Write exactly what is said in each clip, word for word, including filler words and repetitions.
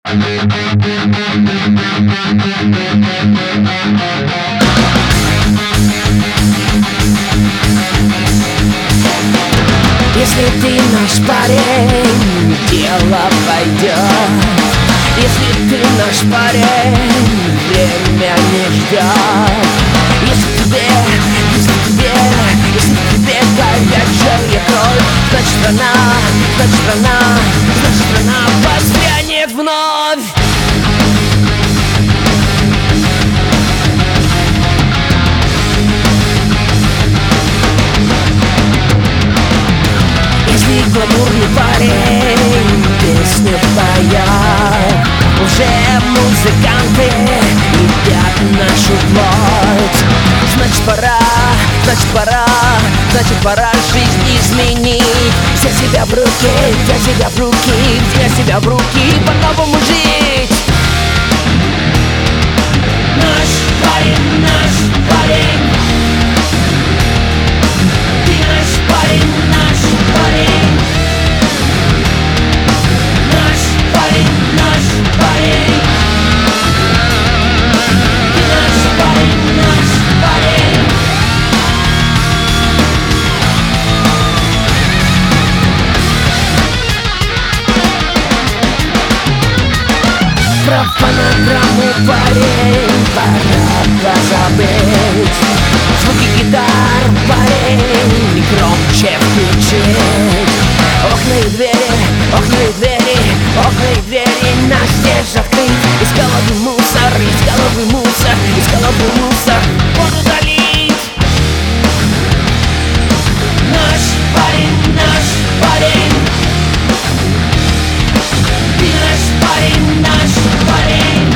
Если ты наш парень, дело пойдет. Если ты наш парень, время не ждет. Если тебе, если тебе, если тебе горячая кровь, значит страна, значит страна, значит страна воспрянет вновь. Если гламурный парень песню поет, уже музыканты едят нашу плоть. Значит пора, значит пора, значит пора жизнь изменить. Взять себя в руки, взять себя в руки, взять себя в руки и по-новому жить. Наш парень, наш парень, ты наш парень, наш парень, наш парень, наш парень, ты наш парень, наш парень. Про фонограмму, парень, пора позабыть. Звуки гитар, парень, и громче включить. Окна и двери, окна и двери, окна и двери настежь открыть. Из головы мусор, из головы мусор, из головы мусор воду долить. Наш парень, наш парень, ты наш парень, наш парень.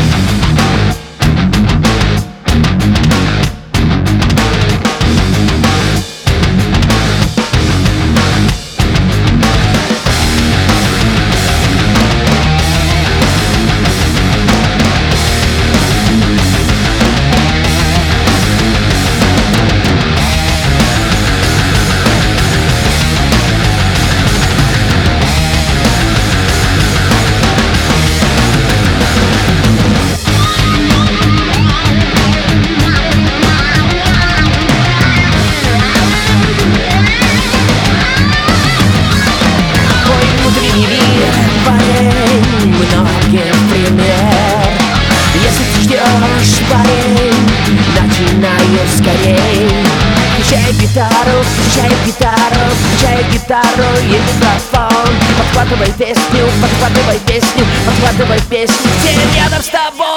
Включай гитару, включай гитару, включай гитару и микрофон. Подхватывай песню, подхватывай песню, подхватывай песню, все рядом с тобой.